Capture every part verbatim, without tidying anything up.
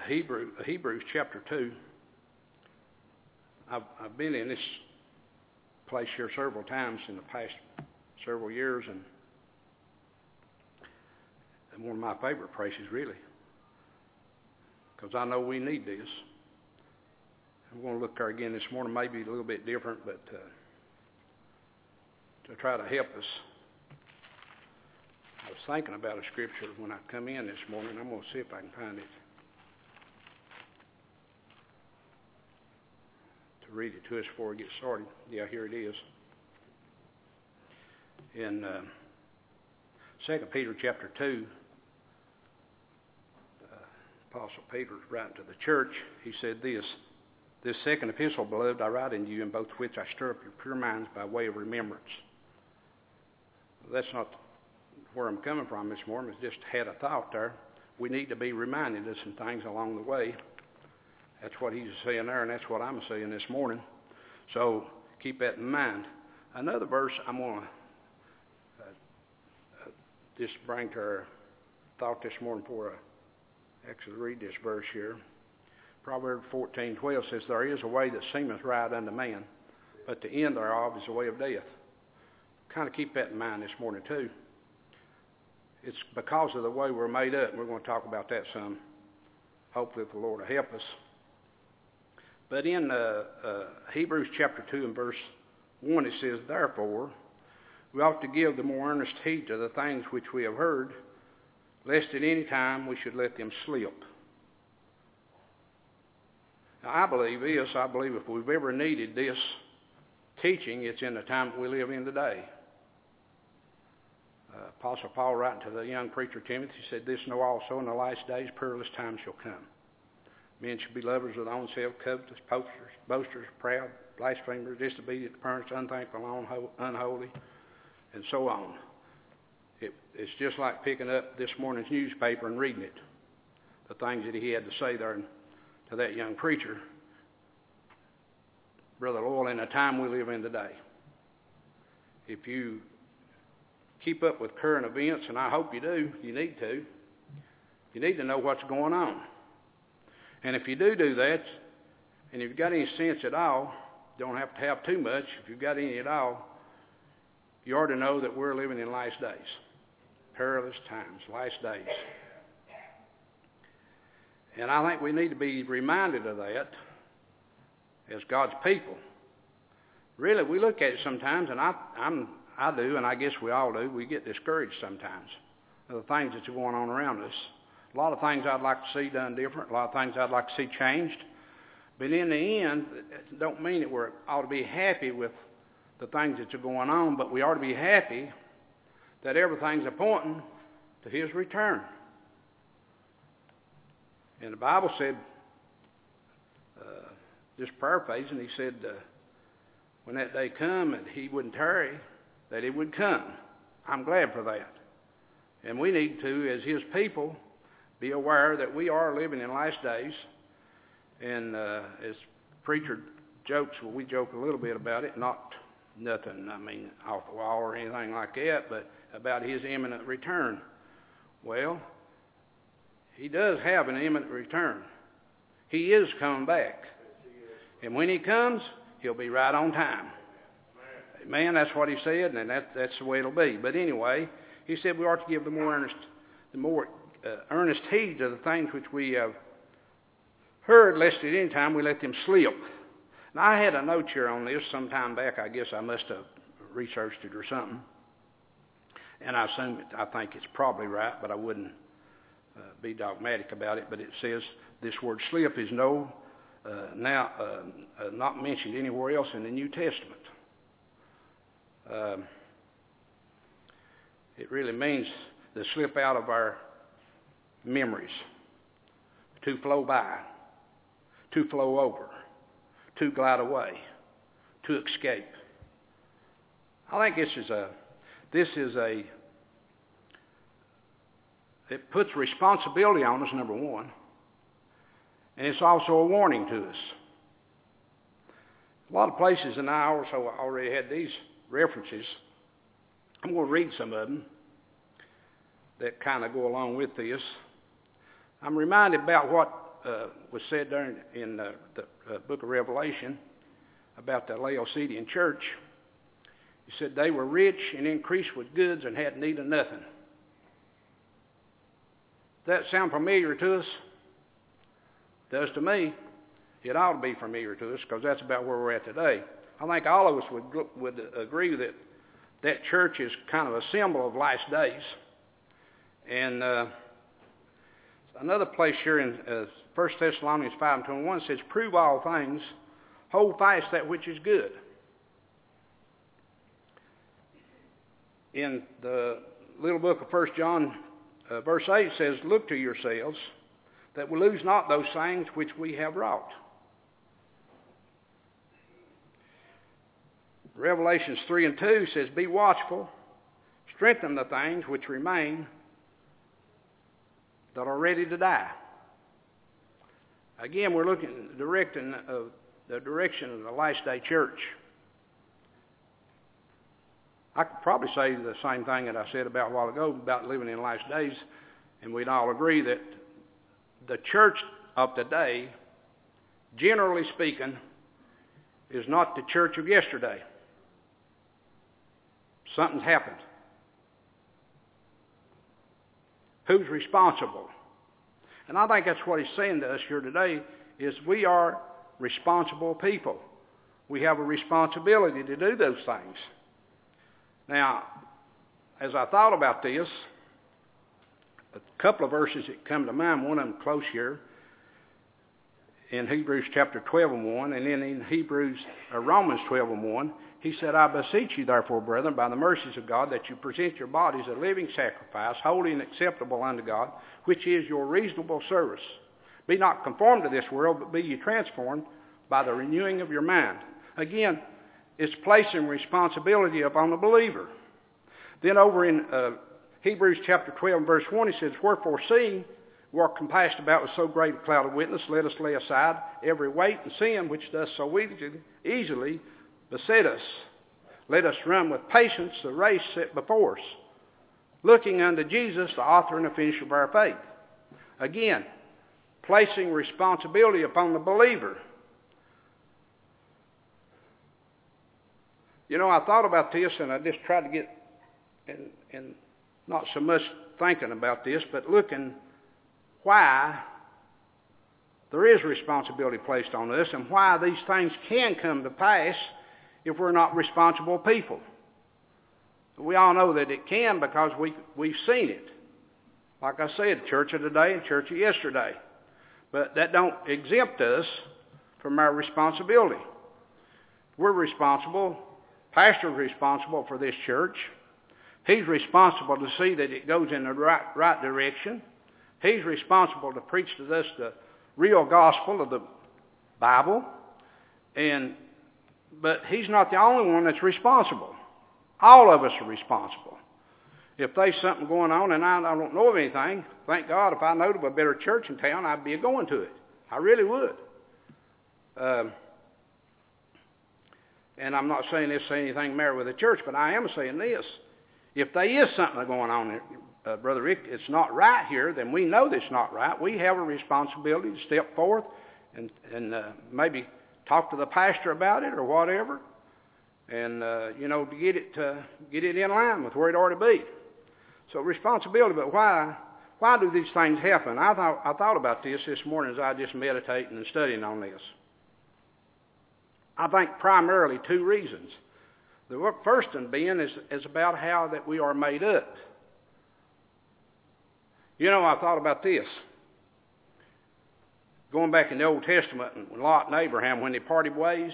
Hebrew, Hebrews chapter two. I've, I've been in this place here several times in the past several years, and, and one of my favorite places, really, because I know we need this. I'm going to look there again this morning, maybe a little bit different, but uh, to try to help us. I was thinking about a scripture when I come in this morning. I'm going to see if I can find it to read it to us before we get started. Yeah, here it is. In uh, Second Peter chapter two, uh, Apostle Peter writing to the church, he said this, "This second epistle, beloved, I write unto you, in both which I stir up your pure minds by way of remembrance." That's not where I'm coming from this morning. I just had a thought there. We need to be reminded of some things along the way. That's what he's saying there, and that's what I'm saying this morning. So keep that in mind. Another verse I'm going to uh, uh, just bring to our thought this morning before I actually read this verse here. Proverbs fourteen twelve says, "There is a way that seemeth right unto man, but the end thereof is the way of death." Kind of keep that in mind this morning too. It's because of the way we're made up, and we're going to talk about that some. Hopefully the Lord will help us. But in uh, uh, Hebrews chapter two and verse one, it says, "Therefore, we ought to give the more earnest heed to the things which we have heard, lest at any time we should let them slip." Now, I believe this. I believe if we've ever needed this teaching, it's in the time that we live in today. Uh, Apostle Paul, writing to the young preacher Timothy, said, "This know also, in the last days perilous times shall come. Men shall be lovers of their own self, covetous, boasters, boasters, proud, blasphemers, disobedient to parents, unthankful, unholy," and so on. It, it's just like picking up this morning's newspaper and reading it. The things that he had to say there to that young preacher. Brother Lowell, in the time we live in today, if you keep up with current events, and I hope you do, you need to, you need to know what's going on. And if you do do that, and if you've got any sense at all, don't have to have too much, if you've got any at all, you ought to know that we're living in last days. Perilous times, last days. And I think we need to be reminded of that as God's people. Really, we look at it sometimes, and I, I'm, I do, and I guess we all do, we get discouraged sometimes of the things that are going on around us. A lot of things I'd like to see done different, a lot of things I'd like to see changed. But in the end, it don't mean that we ought to be happy with the things that are going on, but we ought to be happy that everything's pointing to his return. And the Bible said, uh, just paraphrasing, he said, uh, when that day come and he wouldn't tarry, that it would come. I'm glad for that. And we need to, as his people, be aware that we are living in last days. And uh, as preacher jokes, well, we joke a little bit about it, not nothing, I mean, off the wall or anything like that, but about his imminent return. Well, he does have an imminent return. He is coming back. And when he comes, he'll be right on time. Amen. That's what he said, and that, that's the way it'll be. But anyway, he said we ought to give the more earnest, the more uh, earnest heed to the things which we have heard, lest at any time we let them slip. Now, I had a note here on this some time back. I guess I must have researched it or something. And I assume, it, I think it's probably right, but I wouldn't uh, be dogmatic about it. But it says this word slip is no, uh, now uh, uh, not mentioned anywhere else in the New Testament. Um, it really means to slip out of our memories, to flow by, to flow over, to glide away, to escape. I think this is a, this is a, it puts responsibility on us, number one, and it's also a warning to us. A lot of places, and I also already had these references. I'm going to read some of them that kind of go along with this. I'm reminded about what uh, was said there in, in uh, the uh, book of Revelation about the Laodicean church. He said they were rich and increased with goods and had need of nothing. Does that sound familiar to us? It does to me. It ought to be familiar to us because that's about where we're at today. I think all of us would would agree that that church is kind of a symbol of last days. And uh, another place here in uh, First Thessalonians five and twenty-one says, "Prove all things, hold fast that which is good." In the little book of First John, uh, verse eight says, "Look to yourselves, that we lose not those things which we have wrought." Revelations three and two says, "Be watchful, strengthen the things which remain that are ready to die." Again, we're looking at the direction of the direction of the last day church. I could probably say the same thing that I said about a while ago about living in the last days, and we'd all agree that the church of today, generally speaking, is not the church of yesterday. Something's happened. Who's responsible? And I think that's what he's saying to us here today, is we are responsible people. We have a responsibility to do those things. Now, as I thought about this, a couple of verses that come to mind, one of them close here, in Hebrews chapter twelve and one, and then in Hebrews, uh, Romans twelve and one, he said, "I beseech you therefore, brethren, by the mercies of God, that you present your bodies a living sacrifice, holy and acceptable unto God, which is your reasonable service. Be not conformed to this world, but be ye transformed by the renewing of your mind." Again, it's placing responsibility upon the believer. Then over in uh, Hebrews chapter twelve, verse one, he says, "Wherefore seeing we are compassed about with so great a cloud of witness, let us lay aside every weight and sin which does so easily, easily beset us. Let us run with patience the race set before us, looking unto Jesus, the author and the finisher of our faith." Again, placing responsibility upon the believer. You know, I thought about this, and I just tried to get, and, and not so much thinking about this, but looking why there is responsibility placed on us and why these things can come to pass if we're not responsible people. We all know that it can because we, we've seen it. Like I said, church of today and church of yesterday. But that don't exempt us from our responsibility. We're responsible. Pastor's responsible for this church. He's responsible to see that it goes in the right, right direction. He's responsible to preach to us the real gospel of the Bible. And but he's not the only one that's responsible. All of us are responsible. If there's something going on and I, I don't know of anything, thank God, if I knowed of a better church in town, I'd be going to it. I really would. Um, and I'm not saying this saying anything matter with the church, but I am saying this. If there is something going on, uh, Brother Rick, it's not right here, then we know that's not right. We have a responsibility to step forth and, and uh, maybe talk to the pastor about it or whatever, and uh, you know, to get it uh, get it in line with where it ought to be. So responsibility, but why why do these things happen? I thought I thought about this this morning as I just meditating and studying on this. I think primarily two reasons. The first one being is, is about how that we are made up. You know, I thought about this. Going back in the Old Testament, and Lot and Abraham, when they parted ways,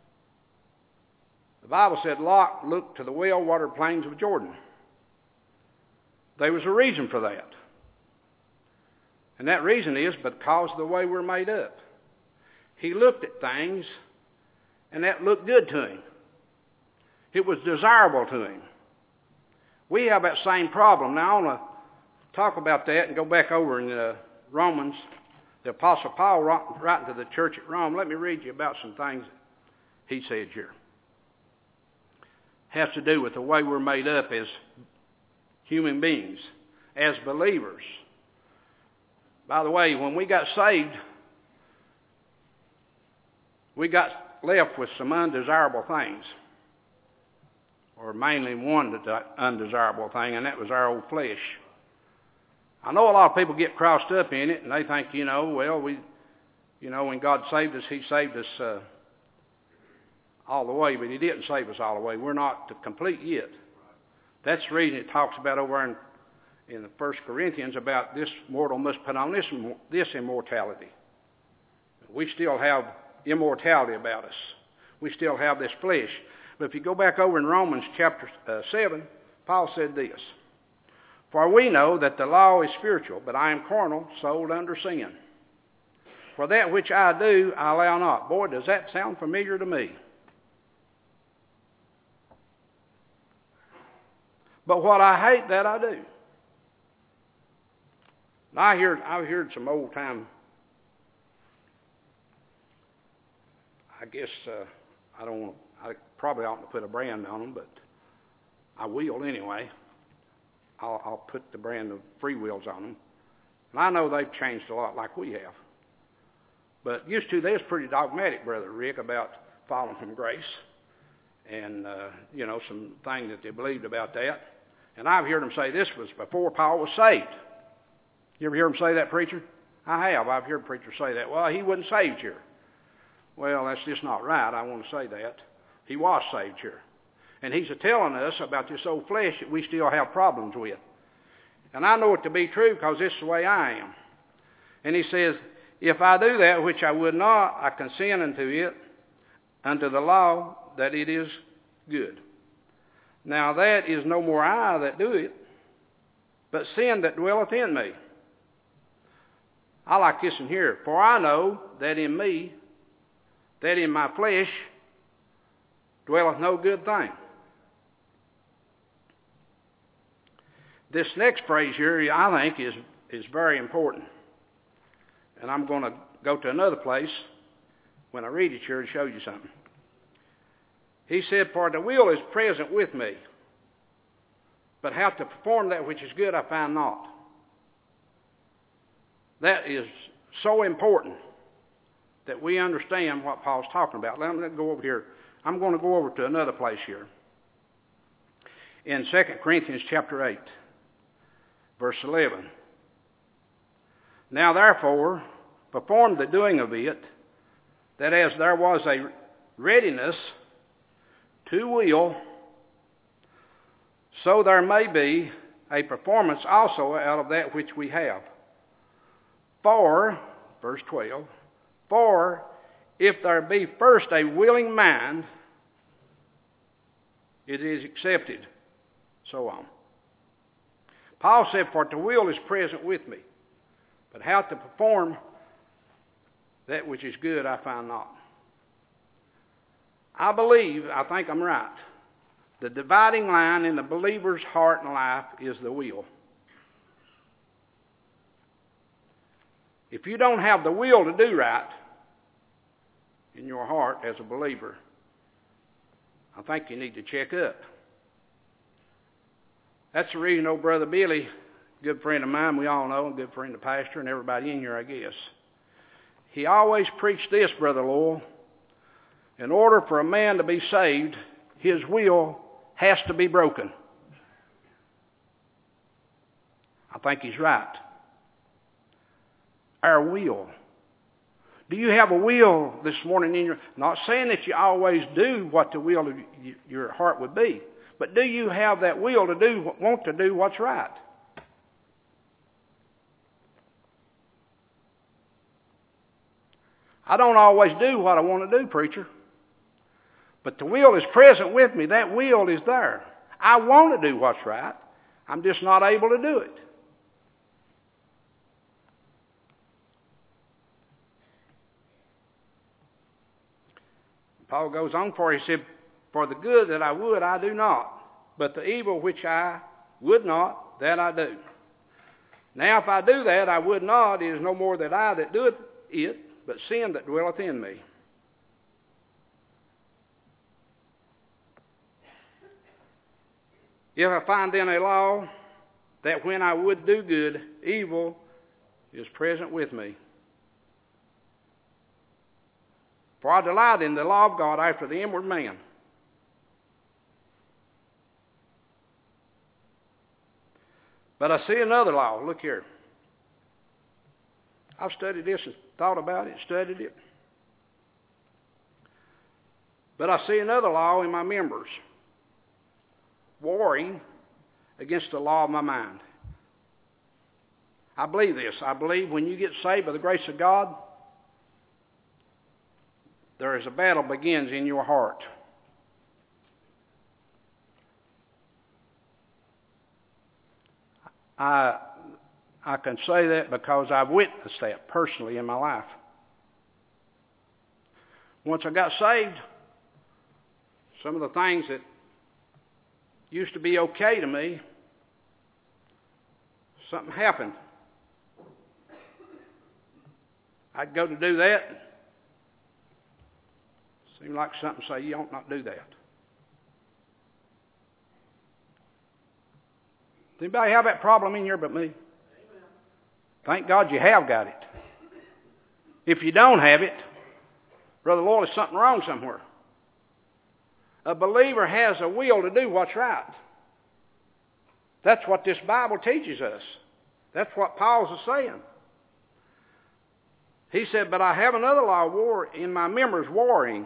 the Bible said Lot looked to the well-watered plains of Jordan. There was a reason for that. And that reason is because of the way we're made up. He looked at things, and that looked good to him. It was desirable to him. We have that same problem. Now, I want to talk about that and go back over in uh, Romans. The Apostle Paul writing to the church at Rome. Let me read you about some things he said here. Has to do with the way we're made up as human beings, as believers. By the way, when we got saved, we got left with some undesirable things, or mainly one undesirable thing, and that was our old flesh. I know a lot of people get crossed up in it, and they think, you know, well, we, you know, when God saved us, he saved us uh, all the way, but he didn't save us all the way. We're not complete yet. That's the reason it talks about over in, in the First Corinthians about this mortal must put on this, this immortality. We still have immortality about us. We still have this flesh. But if you go back over in Romans chapter uh, seven, Paul said this, "For we know that the law is spiritual, but I am carnal, sold under sin. For that which I do, I allow not." Boy, does that sound familiar to me. "But what I hate, that I do." Now, I heard, I heard some old time, I guess, uh, I don't want I probably oughtn't to put a brand on them, but I will anyway. I'll, I'll put the brand of free wills on them. And I know they've changed a lot like we have. But used to, they was pretty dogmatic, Brother Rick, about falling from grace. And, uh, you know, some things that they believed about that. And I've heard them say this was before Paul was saved. You ever hear them say that, preacher? I have. I've heard preachers say that. Well, he wasn't saved here. Well, that's just not right. I want to say that. He was saved here. And he's telling us about this old flesh that we still have problems with. And I know it to be true because this is the way I am. And he says, "If I do that which I would not, I consent unto it, unto the law, that it is good. Now that is no more I that do it, but sin that dwelleth in me." I like this in here. "For I know that in me, that in my flesh, dwelleth no good thing." This next phrase here, I think, is, is very important. And I'm going to go to another place when I read it here to show you something. He said, "For the will is present with me, but how to perform that which is good I find not." That is so important that we understand what Paul's talking about. Let me go over here. I'm going to go over to another place here. In Second Corinthians chapter eight, verse eleven. "Now therefore, perform the doing of it, that as there was a readiness to will, so there may be a performance also out of that which we have. For," verse twelve, "for if there be first a willing mind, it is accepted." So on. Paul said, "For the will is present with me, but how to perform that which is good I find not." I believe, I think I'm right, the dividing line in the believer's heart and life is the will. If you don't have the will to do right in your heart as a believer, I think you need to check up. That's the reason old Brother Billy, good friend of mine, we all know, a good friend of the pastor and everybody in here, I guess. He always preached this, Brother Lowell. In order for a man to be saved, his will has to be broken. I think he's right. Our will. Do you have a will this morning in your... Not saying that you always do what the will of your heart would be, but do you have that will to do, want to do what's right? I don't always do what I want to do, preacher. But the will is present with me. That will is there. I want to do what's right. I'm just not able to do it. Paul goes on for, he said, "For the good that I would, I do not. But the evil which I would not, that I do. Now if I do that, I would not, it is no more that I that doeth it, but sin that dwelleth in me." "If I find then a law, that when I would do good, evil is present with me." For I delight in the law of God after the inward man. But I see another law. Look here. I've studied this and thought about it, studied it. But I see another law in my members, warring against the law of my mind. I believe this. I believe when you get saved by the grace of God, there is a battle begins in your heart. I, I can say that because I've witnessed that personally in my life. Once I got saved, some of the things that used to be okay to me, something happened. I'd go to do that. Seemed like something say, you ought not do that. Does anybody have that problem in here but me? Amen. Thank God you have got it. If you don't have it, Brother Lloyd, there's something wrong somewhere. A believer has a will to do what's right. That's what this Bible teaches us. That's what Paul's is saying. He said, but I have another law war in my members warring,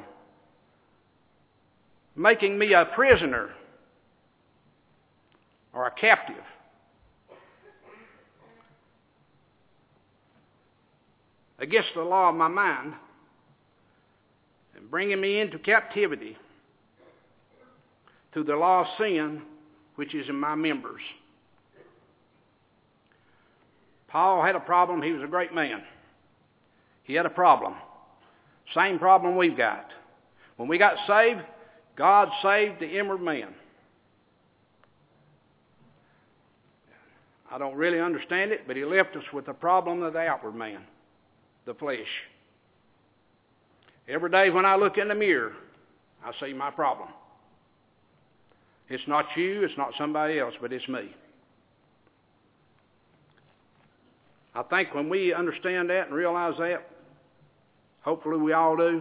making me a prisoner or a captive. Against the law of my mind, and bringing me into captivity to the law of sin which is in my members. Paul had a problem. He was a great man. He had a problem. Same problem we've got. When we got saved, God saved the inward man. I don't really understand it, but he left us with the problem of the outward man, the flesh. Every day when I look in the mirror, I see my problem. It's not you, it's not somebody else, but it's me. I think when we understand that and realize that, hopefully we all do,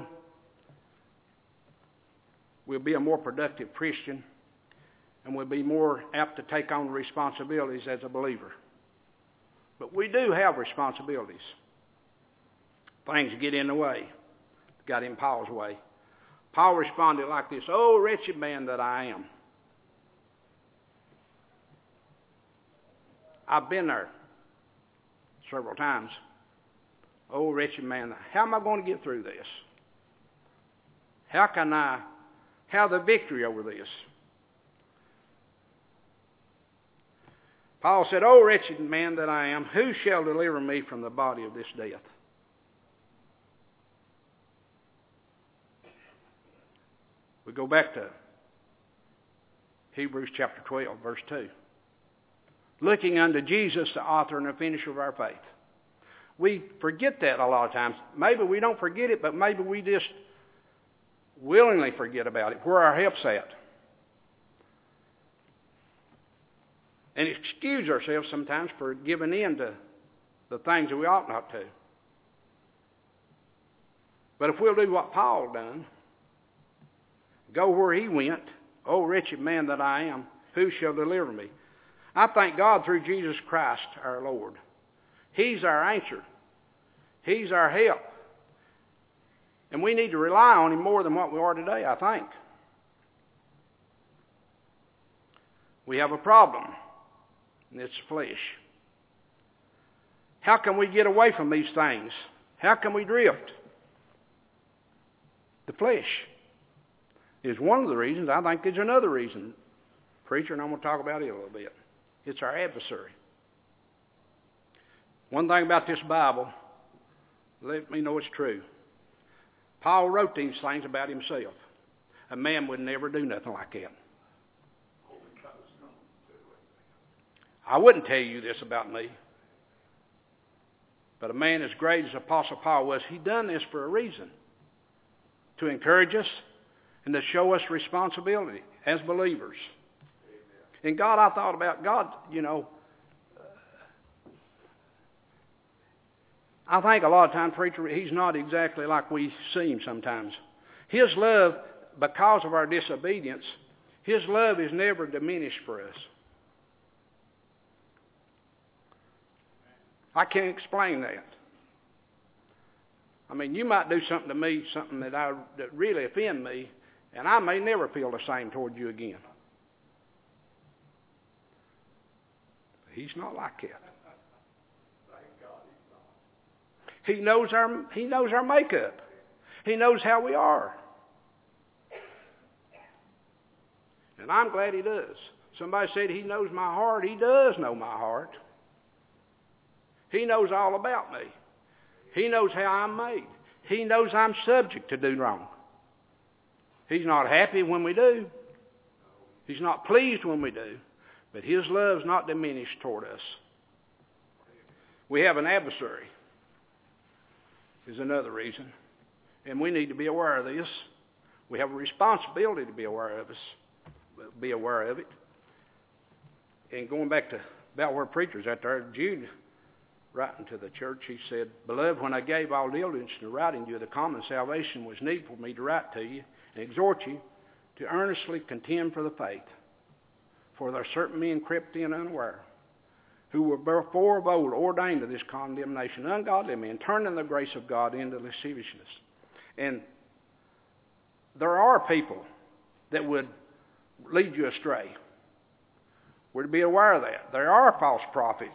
we'll be a more productive Christian and we'll be more apt to take on responsibilities as a believer. But we do have responsibilities. Things get in the way. Got in Paul's way. Paul responded like this, "Oh, wretched man that I am." I've been there several times. Oh, wretched man, how am I going to get through this? How can I have the victory over this? Paul said, "Oh, wretched man that I am, who shall deliver me from the body of this death?" We go back to Hebrews chapter twelve, verse two. Looking unto Jesus, the author and the finisher of our faith. We forget that a lot of times. Maybe we don't forget it, but maybe we just willingly forget about it, where our help's at. And excuse ourselves sometimes for giving in to the things that we ought not to. But if we'll do what Paul done, go where he went, "Oh, wretched man that I am, who shall deliver me?" I thank God through Jesus Christ our Lord. He's our answer. He's our help. And we need to rely on him more than what we are today, I think. We have a problem, and it's flesh. How can we get away from these things? How can we drift? The flesh is one of the reasons. I think there's another reason, preacher, and I'm going to talk about it a little bit. It's our adversary. One thing about this Bible, let me know it's true. Paul wrote these things about himself. A man would never do nothing like that. I wouldn't tell you this about me. But a man as great as Apostle Paul was, he done this for a reason. To encourage us and to show us responsibility as believers. And God, I thought about God, you know, I think a lot of times, preacher, he's not exactly like we seem sometimes. His love, because of our disobedience, his love is never diminished for us. I can't explain that. I mean, you might do something to me, something that, I, that really offend me, and I may never feel the same toward you again. He's not like that. He knows our he knows our makeup. He knows how we are. And I'm glad he does. Somebody said he knows my heart. He does know my heart. He knows all about me. He knows how I'm made. He knows I'm subject to do wrong. He's not happy when we do. He's not pleased when we do. But his love's not diminished toward us. We have an adversary, is another reason. And we need to be aware of this. We have a responsibility to be aware of us, be aware of it. And going back to about where preachers out there, Jude, writing to the church, he said, "Beloved, when I gave all diligence to writing you, the common salvation was needful for me to write to you and exhort you to earnestly contend for the faith. For there are certain men crept in unaware, who were before of old ordained to this condemnation, ungodly men, turning the grace of God into lasciviousness." And there are people that would lead you astray. We're to be aware of that. There are false prophets.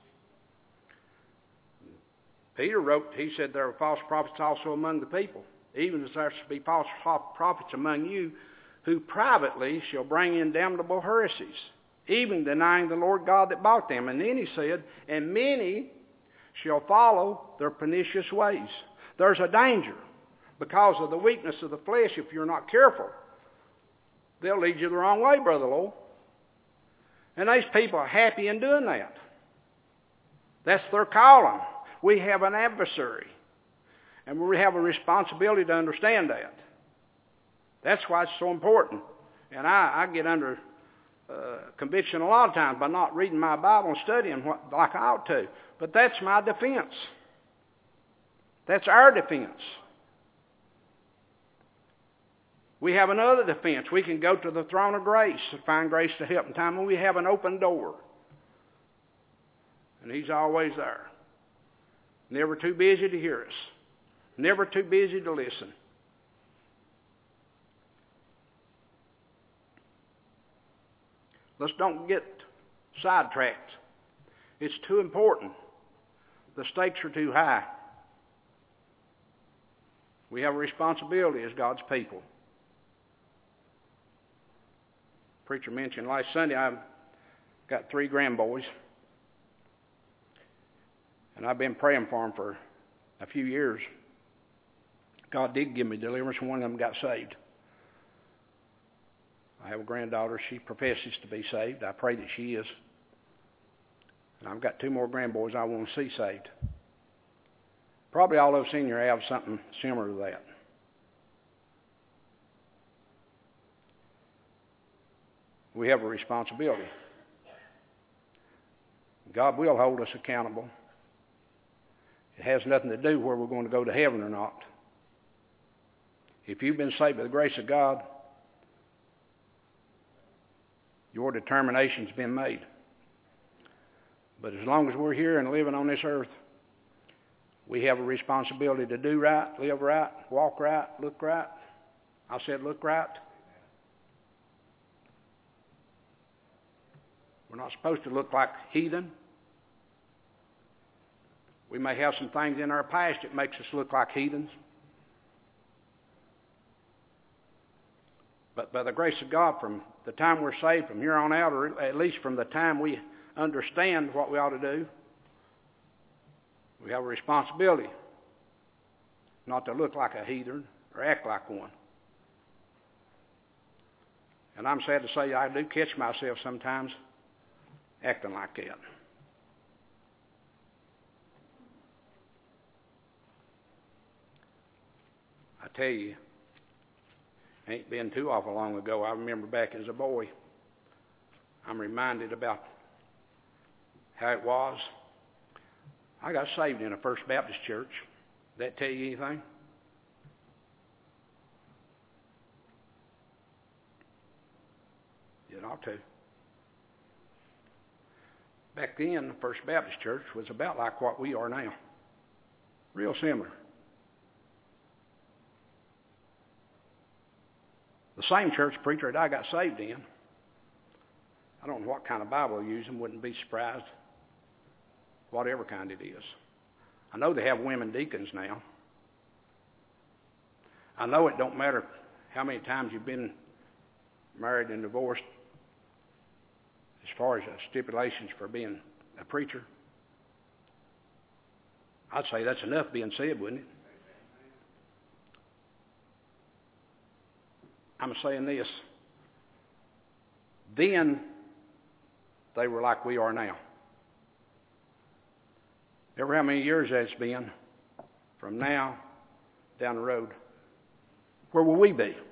Peter wrote, he said there are false prophets also among the people, even as there shall be false prophets among you, who privately shall bring in damnable heresies, even denying the Lord God that bought them. And then he said, and many shall follow their pernicious ways. There's a danger because of the weakness of the flesh. If you're not careful, they'll lead you the wrong way, Brother Lowell. And these people are happy in doing that. That's their calling. We have an adversary, and we have a responsibility to understand that. That's why it's so important. And I, I get under uh, conviction a lot of times by not reading my Bible and studying what, like I ought to. But that's my defense. That's our defense. We have another defense. We can go to the throne of grace to find grace to help in time when we have an open door. And he's always there. Never too busy to hear us. Never too busy to listen. Let's don't get sidetracked. It's too important. The stakes are too high. We have a responsibility as God's people. Preacher mentioned last Sunday I've got three grandboys. And I've been praying for them for a few years. God did give me deliverance, and one of them got saved. I have a granddaughter. She professes to be saved. I pray that she is. And I've got two more grandboys I want to see saved. Probably all of us in here have something similar to that. We have a responsibility. God will hold us accountable. It has nothing to do where we're going to go to heaven or not. If you've been saved by the grace of God, your determination's been made. But as long as we're here and living on this earth, we have a responsibility to do right, live right, walk right, look right. I said look right. We're not supposed to look like heathen. We may have some things in our past that makes us look like heathens. But by the grace of God, from the time we're saved, from here on out, or at least from the time we understand what we ought to do, we have a responsibility not to look like a heathen or act like one. And I'm sad to say I do catch myself sometimes acting like that. I tell you, ain't been too awful long ago. I remember back as a boy, I'm reminded about how it was. I got saved in a First Baptist church. Did that tell you anything? It ought to. Back then, the First Baptist church was about like what we are now. Real similar. The same church preacher that I got saved in, I don't know what kind of Bible they're using, wouldn't be surprised, whatever kind it is. I know they have women deacons now. I know it don't matter how many times you've been married and divorced as far as the stipulations for being a preacher. I'd say that's enough being said, wouldn't it? I'm saying this. Then they were like we are now. Ever how many years that's been from now down the road? Where will we be?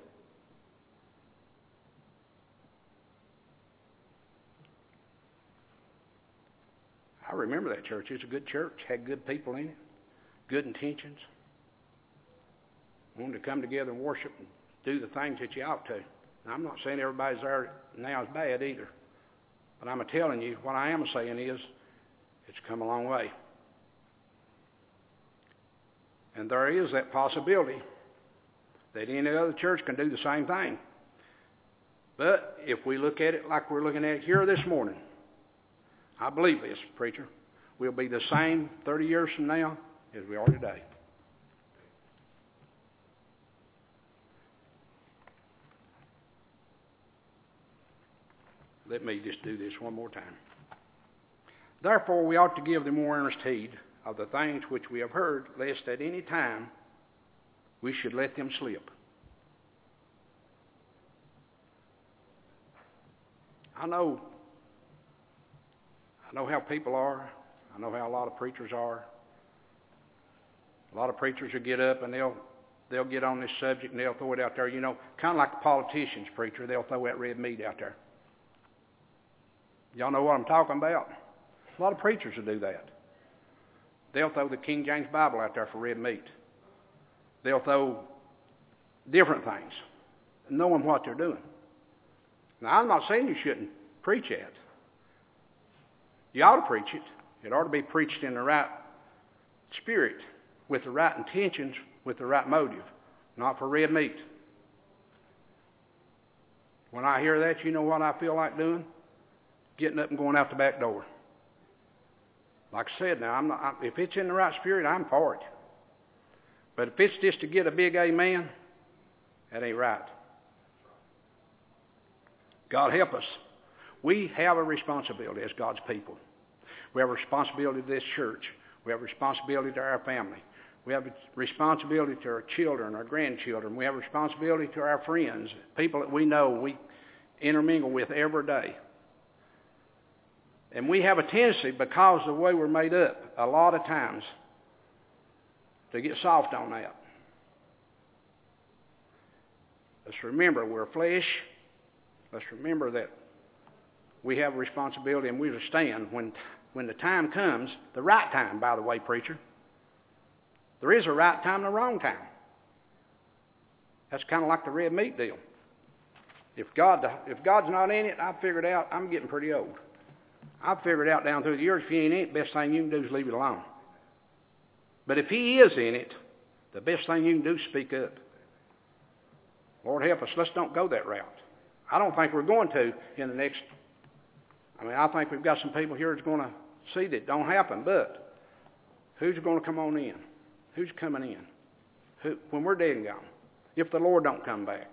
I remember that church. It's a good church. Had good people in it. Good intentions. Wanted to come together and worship and do the things that you ought to. Now, I'm not saying everybody's there now is bad either. But I'm telling you, what I am saying is, it's come a long way. And there is that possibility that any other church can do the same thing. But if we look at it like we're looking at it here this morning, I believe this, preacher, we'll be the same thirty years from now as we are today. Let me just do this one more time. Therefore, we ought to give the more earnest heed of the things which we have heard, lest at any time we should let them slip. I know, I know how people are. I know how a lot of preachers are. A lot of preachers will get up and they'll they'll get on this subject and they'll throw it out there. You know, kind of like the politicians, preacher. They'll throw that red meat out there. Y'all know what I'm talking about? A lot of preachers will do that. They'll throw the King James Bible out there for red meat. They'll throw different things, knowing what they're doing. Now, I'm not saying you shouldn't preach it. You ought to preach it. It ought to be preached in the right spirit, with the right intentions, with the right motive, not for red meat. When I hear that, you know what I feel like doing? Getting up and going out the back door. Like I said, now, I'm not, I, if it's in the right spirit, I'm for it. But if it's just to get a big amen, that ain't right. God help us. We have a responsibility as God's people. We have a responsibility to this church. We have a responsibility to our family. We have a responsibility to our children, our grandchildren. We have a responsibility to our friends, people that we know we intermingle with every day. And we have a tendency, because of the way we're made up, a lot of times, to get soft on that. Let's remember we're flesh. Let's remember that we have a responsibility and we understand when, when the time comes, the right time, by the way, preacher. There is a right time and a wrong time. That's kind of like the red meat deal. If God, if God's not in it, I've figured out I'm getting pretty old. I've figured out down through the years, if he ain't in it, the best thing you can do is leave it alone. But if he is in it, the best thing you can do is speak up. Lord help us, let's don't go that route. I don't think we're going to in the next, I mean, I think we've got some people here that's going to see that don't happen, but who's going to come on in? Who's coming in? Who, when we're dead and gone, if the Lord don't come back.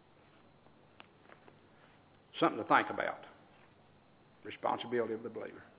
Something to think about. Responsibility of the believer.